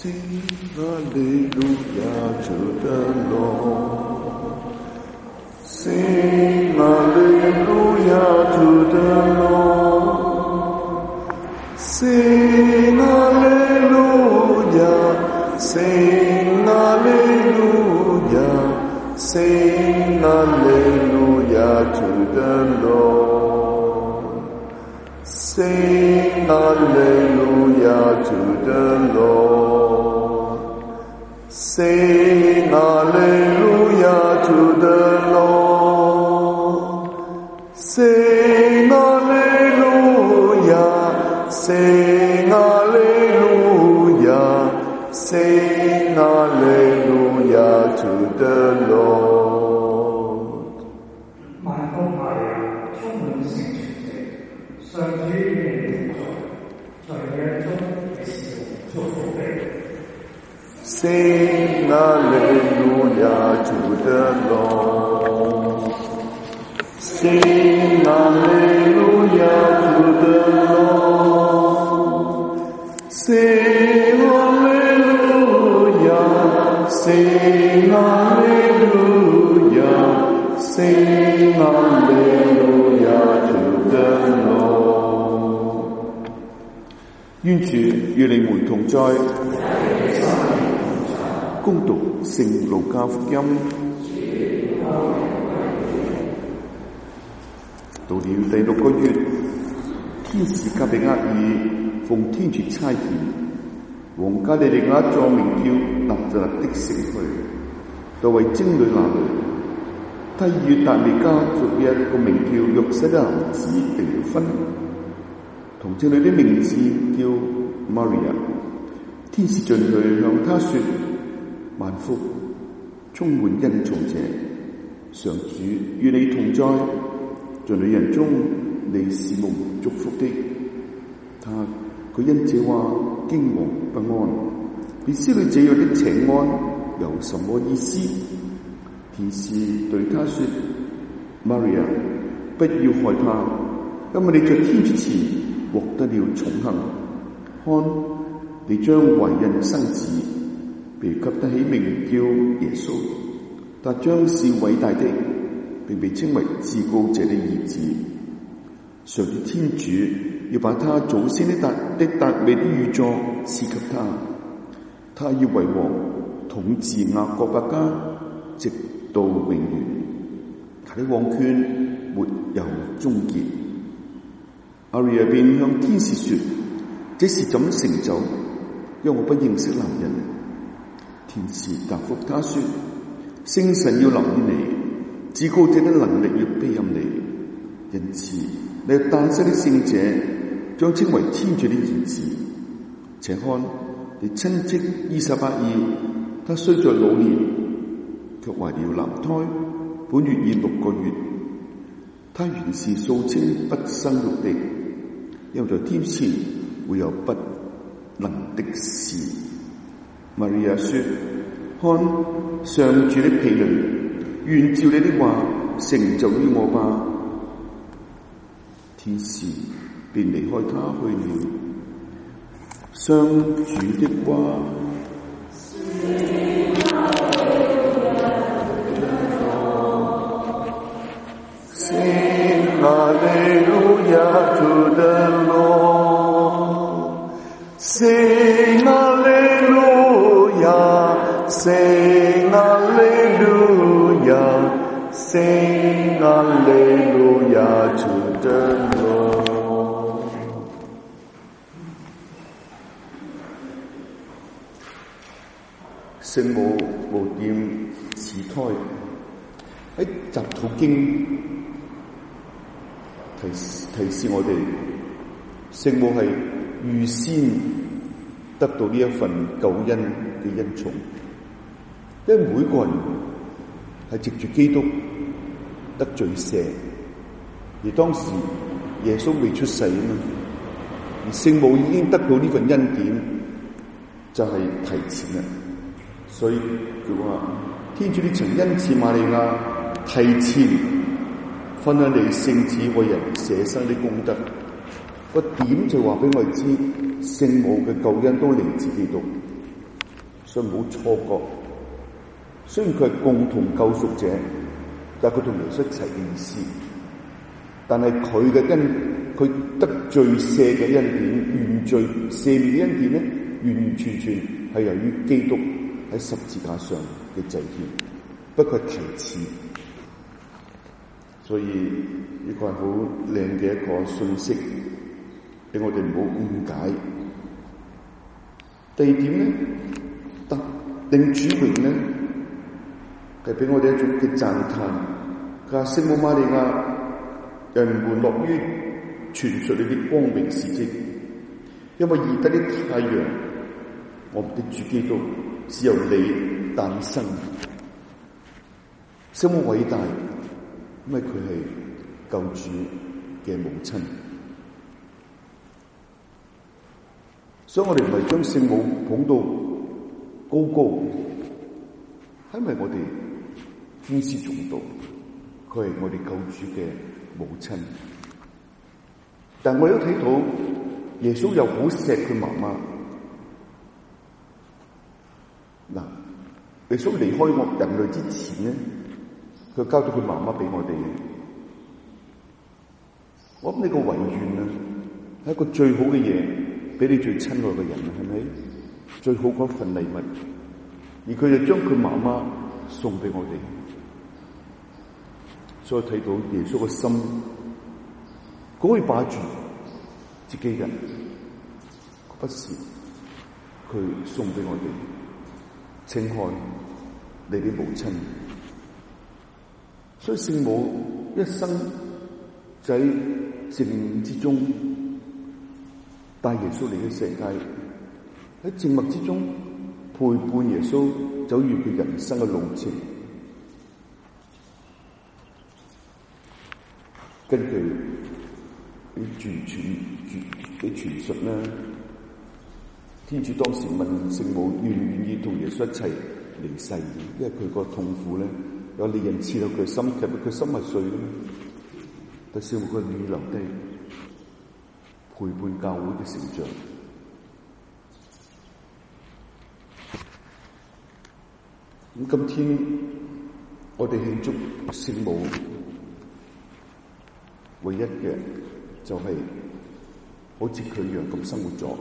Hallelujah to the Lord. Sing hallelujah to the Lord. Sing hallelujah. Sing hallelujah. Sing hallelujah to the Lord. Sing hallelujah to the Lord. Sing hallelujah to the Lord. Sing hallelujah. Sing hallelujah. Sing hallelujah to the Lord. 萬福瑪利亞，充滿聖全者，上主與你同在，在你中你是祝福的。 Sing hallelujah to the Lord. Sing hallelujah to the Lord. Sing hallelujah. Sing hallelujah. Sing hallelujah to the Lord. 願主與你們同在。恭讀聖路加福音。到了第6個月，天使加俾額爾奉天主差遣，往加利利亞一座名叫納匝肋的城去，到為貞女那裏，他與達味家族一個名叫約瑟的男子訂了婚，同貞女的名字叫瑪利亞。天使進去向他說：萬福，充滿恩寵者，上主與你同在，在女人中你是蒙祝福的。佢因這話驚惶不安，便思慮這樣的請安有什麼意思。天使對他說：瑪利亞，不要害怕，因為你在天主前獲得了寵幸。看，你將懷孕生子，被給得起名叫耶穌，他將是偉大的，並被稱為至高者的兒子。上主天主要把他祖先的達味的御座賜給他，他要為王，統治雅各伯家，直到永遠。他的王權沒有終結。瑪利亞便向天使說：這是怎成就？因我不認識男人。天使答覆他說：聖神要臨於你，至高者的能力要庇蔭你，因此你誕生的聖者將稱為天主的兒子。且看，你親戚依撒伯爾，他雖在老年，卻懷了男胎，本月已6個月。他原是素稱不生育的，因為在天前會有不能的事。瑪利亞說：看，上主的婢女，願照你的話成就於我吧。天使便離開他去了。上主的話。Sing hallelujah to the Lord. Sing hallelujah. Sing hallelujah. Sing hallelujah to the Lord. 聖母無玷始胎，喺集禱經提示我哋，聖母係預先得到呢一份救恩嘅恩寵，因為每個人係藉住基督得罪赦，而當時耶穌未出世啊嘛，而聖母已經得到呢份恩典，就係提前啦。所以佢話：天主呢曾恩賜瑪利亞提前分享你聖子為人捨生的功德，個點就話俾我哋知，聖母嘅救恩都嚟自基督。 所以唔好錯覺。雖然佢係共同救贖者，但係佢同耶穌一齊嘅意思。但係佢嘅佢得罪赦嘅恩典，原罪赦免嘅恩典咧，完完全全係由於基督喺十字架上嘅祭獻，不過係其次。所以呢個係好靚嘅一個信息，俾我哋唔好誤解。第二點咧，得定主榮咧，係俾我哋一種嘅讚嘆。佢話聖母瑪利亞，人們樂於傳述你啲光明事蹟，因為義德的太陽，我們的主基督是由你誕生。聖母偉大，因為佢係救主嘅母親。所以我哋唔係將聖母捧到高高，係因為我哋天師重道，佢係我哋救主嘅母親。但我都睇到耶穌又好錫佢媽媽。嗱，耶穌離開我人類之前咧，佢交咗佢媽媽俾我哋。我諗呢個遺願啊，係一個最好嘅嘢。俾你最親愛嘅人，係咪？最好嗰份禮物，而佢就將佢媽媽送俾我哋，所以睇到耶穌嘅心，佢可以把住自己人，不是佢送俾我哋，請看你啲母親。所以聖母一生就喺靜默之中，帶耶穌嚟嘅世界，喺靜默之中陪伴耶穌走完佢人生嘅路程。根據啲傳述咧，天主當時問聖母願唔願意同耶穌一齊離世，因為佢個痛苦咧有利刃刺到佢心，其實佢心係碎嘅，但聖母佢願意留低。陪伴教會嘅成長。咁今天我哋慶祝聖母，唯一嘅就係好似佢一樣咁生活咗。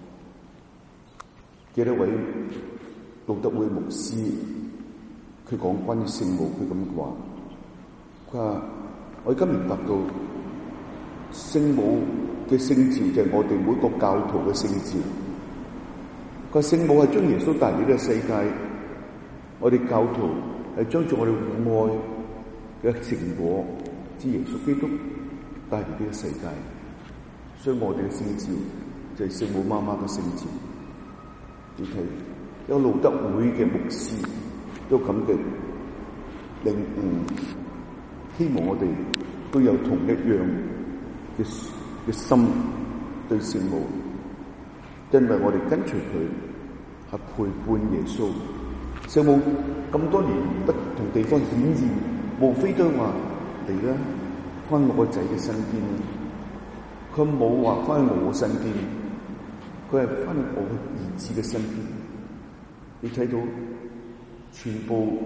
幾多位路德會牧師，佢講關於聖母，佢咁話：佢話我而家明白到聖母嘅聖召就係我哋每個教徒嘅聖召。個聖母係將耶穌帶嚟呢個世界，我哋教徒係將住我哋互愛嘅成果，之耶穌基督帶嚟呢個世界。所以我哋嘅聖召就係聖母媽媽嘅聖召。你睇有路德會嘅牧師都咁嘅領悟，希望我哋都有同一樣嘅心對聖母，因為我哋跟隨佢係陪伴耶穌。聖母咁多年不同地方顯現，無非都話嚟啦，翻我個仔嘅身邊。佢冇話翻去我身邊，佢係翻去我兒子嘅身邊。你睇到全部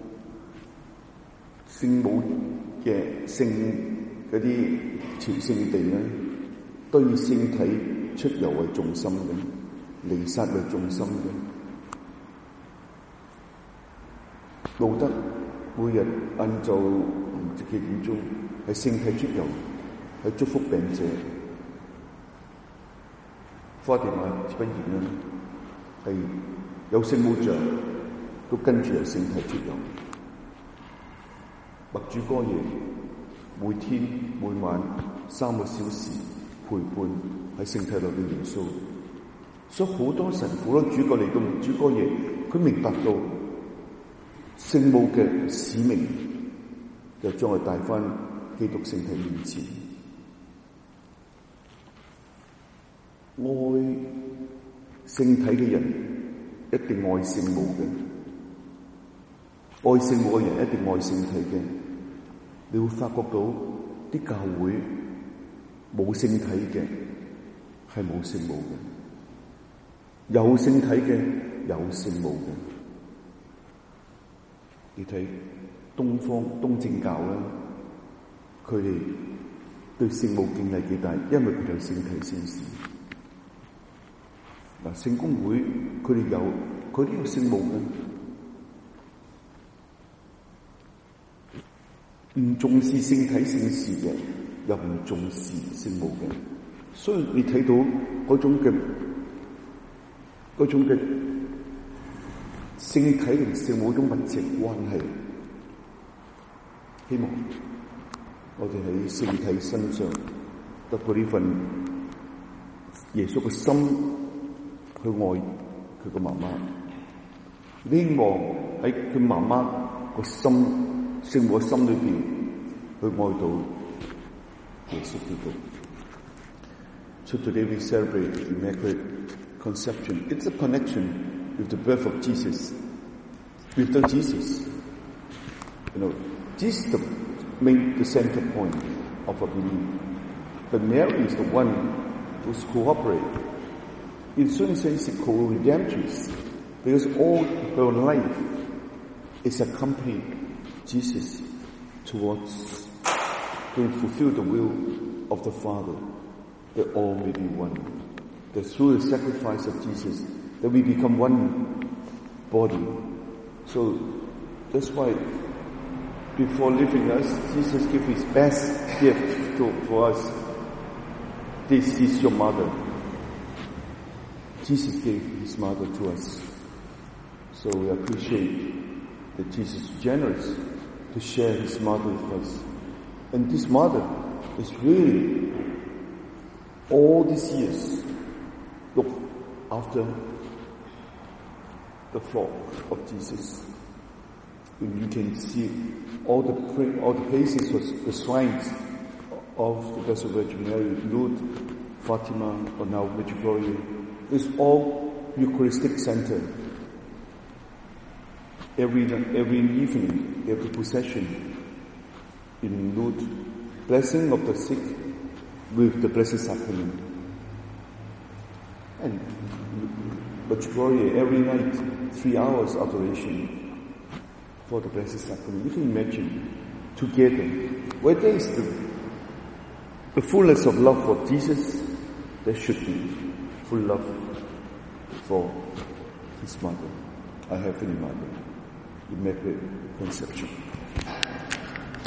聖母嘅聖嗰啲朝聖地咧，都以聖體出遊為重心嘅，彌撒為重心嘅。路德每日晏晝唔知幾點鐘係聖體出遊，係祝福病者。花地瑪不然啦，係有聖母像都跟住有聖體出遊。默主哥耶每天每晚3個小時陪伴喺聖體裏嘅耶穌，所以好多神父啦、主教嚟到默主哥耶，佢明白到聖母嘅使命，就將佢帶翻基督聖體面前。愛聖體嘅人一定愛聖母嘅，愛聖母嘅人一定愛聖體嘅。你會發覺到啲教會冇聖體嘅係冇聖母嘅，有聖體嘅有聖母嘅。你睇東正教咧，佢哋對聖母敬禮幾大，因為佢哋有聖體聖事。嗱，聖公會佢哋都有聖母嘅。唔重視聖體聖事嘅，又唔重視聖母嘅，所以你睇到嗰種嘅聖體同聖母嗰種密切關係。希望我哋喺聖體身上得到呢份耶穌嘅心去愛佢個媽媽，希望喺佢媽媽個心。聖母嘅心裏邊，去愛到耶穌基督。So today we celebrate the Immaculate Conception. It's a connection with the birth of Jesus, with the Jesus. You know, Jesus is the center point of our belief, but Mary is the one who's cooperating. In certain sense, it's co-redemptress, because all her life is accompanied Jesus towards to fulfill the will of the Father, that all may be one. That through the sacrifice of Jesus, that we become one body. So that's why before leaving us, Jesus gave his best gift for us. This is your mother. Jesus gave his mother to us. So we appreciate that Jesus is generous to share his mother with us. And this mother is really, all these years, look after the flock of Jesus. And you can see all the places, the shrines of the Blessed Virgin Mary, Lourdes, Fatima, or now Medjugorje. It's all Eucharistic center. Every evening, every procession in Lourdes, blessing of the sick with the Blessed Sacrament. And Medjugorje, every night, 3 hours adoration for the Blessed Sacrament. You can imagine, together, where there is the fullness of love for Jesus, there should be full love for his mother, our Heavenly Mother. Immaculate Conception.